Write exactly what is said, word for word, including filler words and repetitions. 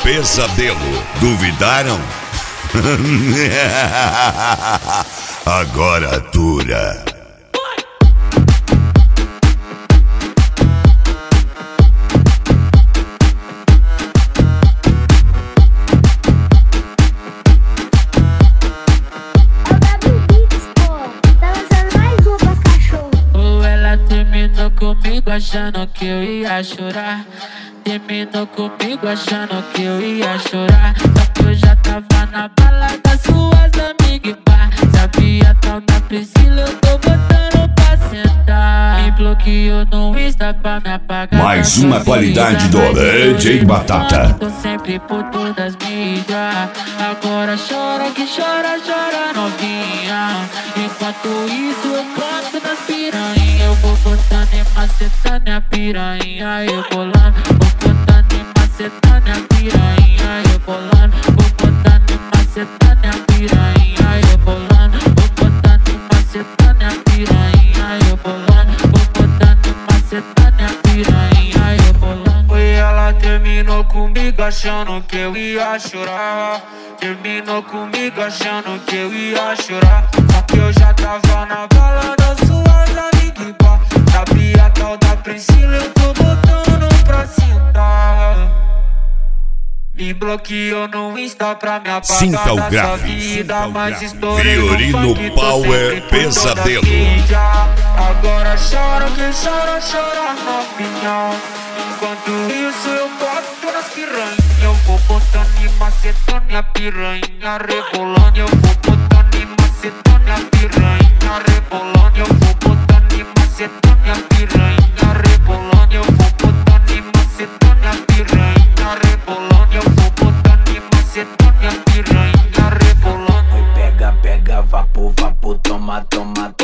Pesadelo. Duvidaram? Agora atura. Comigo achando que eu ia chorar. Terminou comigo achando que eu ia chorar. Só que eu já tava na balada, suas amigas e pá. Sabia tal da Priscila, eu tô botando pra sentar. Me bloqueou no Insta pra me apagar. Mais uma qualidade do D J Batata. Tô sempre por todas as mídias. Agora chora que chora, chora novinha. Enquanto isso eu canto nas piranhas. Eu vou botando e macetando a piranha, eu bolando. Vou botando e macetando a piranha, eu bolando. Vou botando e macetando a piranha, eu bolando. Vou botando e macetando a piranha, eu bolando. Vou botando e macetando a piranha, eu bolando. Foi ela terminou comigo achando que eu ia chorar. Terminou comigo achando que eu ia chorar. Só que eu já tava na balada, suas amigas e pá. Sabia a tal da Priscila, eu tô botando pra sentar. Me bloqueou no Insta pra me apagar. Sinta o da grave, sua vida, mas estourei Violino no funk, Power Pesadelo. Agora chora que chora, chora novinha. Enquanto isso eu boto nas piranhas. Eu vou botando e macetando a piranha, rebolando. Eu vou botando e macetando a piranha, rebolando. Eu vou botando e macetando a piranha, rebolando. Eu vou botando e macetando a piranha, rebolando. Eu vou botando e macetando a piranha, rebolando. Oi, pega, pega, vapo, vapo, toma, toma,